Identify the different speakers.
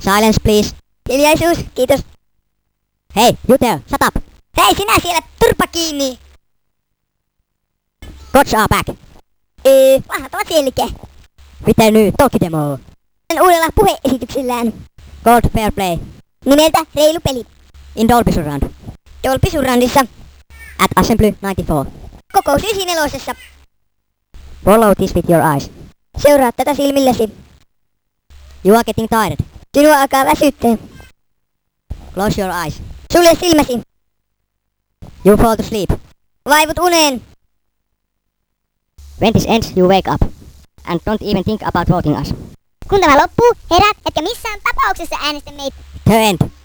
Speaker 1: Silence, please.
Speaker 2: Hiljaisuus, kiitos.
Speaker 1: Hey, you there, shut up.
Speaker 2: Hei sinä siellä, turpa kiinni!
Speaker 1: Gods are back.
Speaker 2: Vanhat ovat selkeä.
Speaker 1: Miten nyt, Tokidemo?
Speaker 2: Uudella puheesityksellään.
Speaker 1: Gold Fair Play.
Speaker 2: Nimeltä Reilu peli.
Speaker 1: In Dolby Surround.
Speaker 2: Dolby Surroundissa.
Speaker 1: At Assembly 94.
Speaker 2: Kokous 94.
Speaker 1: Follow this with your eyes.
Speaker 2: Seuraa tätä silmillesi.
Speaker 1: You are getting tired.
Speaker 2: Sinua alkaa väsyttää.
Speaker 1: Close your eyes.
Speaker 2: Sulje silmäsi.
Speaker 1: You fall to sleep.
Speaker 2: Vaivut uneen.
Speaker 1: When this ends, you wake up. And don't even think about voting us.
Speaker 2: Kun tämä loppuu, herät, etkä missään tapauksessa äänestä meitä.
Speaker 1: The end.